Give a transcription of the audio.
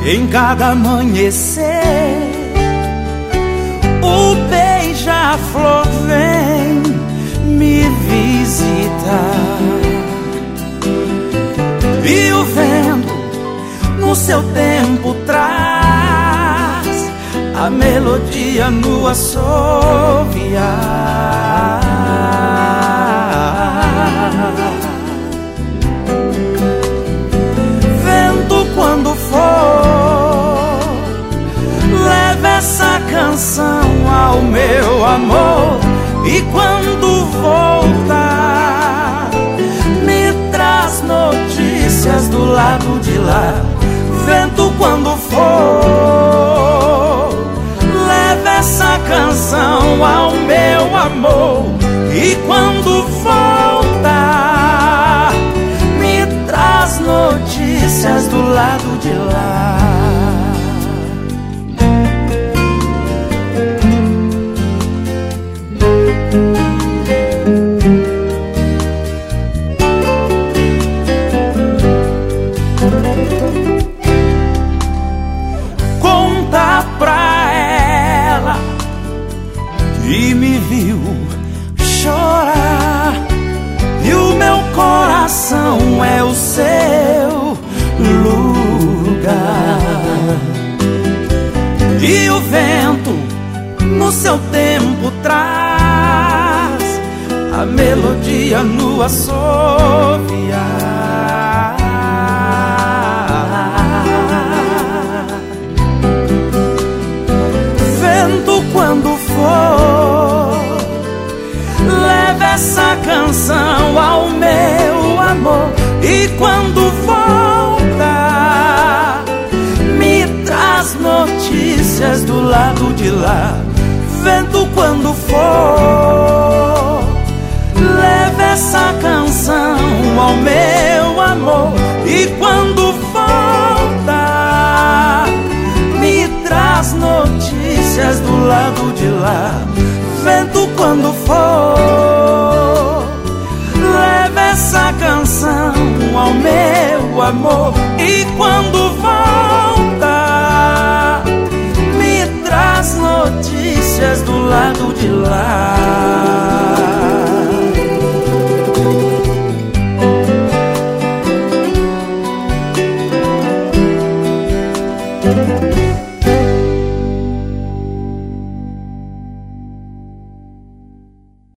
em cada amanhecer. O beija-flor vem me visitar, e o vento no seu tempo traz a melodia no assoviar. Vento, quando for, leva essa canção ao meu amor, e quando voltar, me traz notícias do lado de lá. Vento, quando for, leva essa canção ao meu amor, e quando voltar, me traz notícias do lado de lá. Conta pra ela que me viu chorar, e o meu coração é o seu lugar. E o vento no seu tempo traz a melodia no assoviar. Vento, quando for, leva essa canção ao meu amor, e quando voltar, me traz notícias do lado de lá. Vento, quando for, leva essa canção ao meu amor, e quando voltar, me traz notícias do lado de lá. Vento, quando for, leva essa canção ao meu amor, e quando